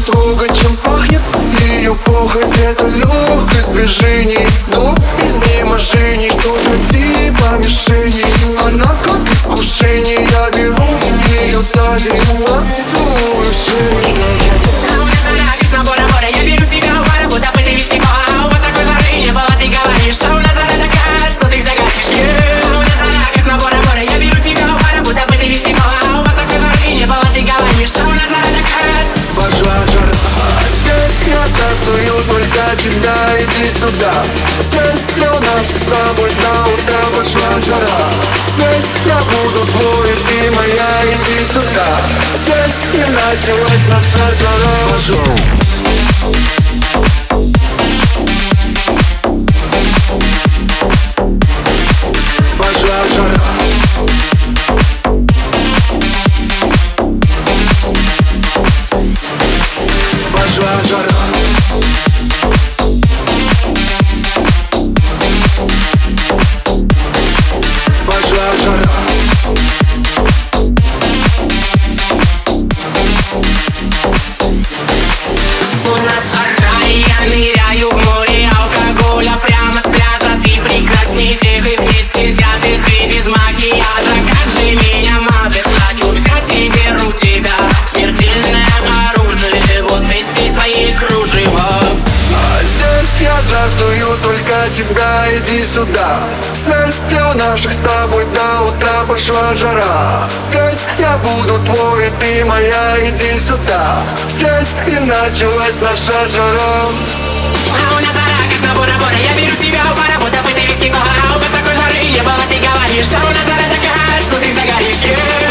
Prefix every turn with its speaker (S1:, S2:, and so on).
S1: трогать, чем пахнет ее похоть. Это легкость движений, до изнеможений, что-то типа мишени. Она как искушение, я беру ее сзади, целую в шею.
S2: Я беру тебя в пара, будто бы ты весь него. У вас такой жары не было, ты говоришь, что у нас жара такая, что ты загоришь. У меня жара как на Бора-Бора. Я беру тебя в пара, будто бы ты весь него. У вас такой жары не было, ты говоришь, что у нас жара такая.
S1: Пошла жара, здесь я завтую только тебя, иди сюда. Здесь все наше с тобой до утра. Пошла жара, здесь я буду твой, ты моя, иди сюда. Здесь и началась наша жара. Пошел. Жаждую только тебя, иди сюда. Вместе у наших с тобой до утра. Пошла жара, здесь я буду твой, ты моя, иди сюда. Здесь и началась наша жара.
S2: У меня жара как на Бора-Бора. Я беру тебя в пара, будто бы ты весь него. У вас такой жары не было, ты говоришь, что у нас жара такая, что ты загоришь.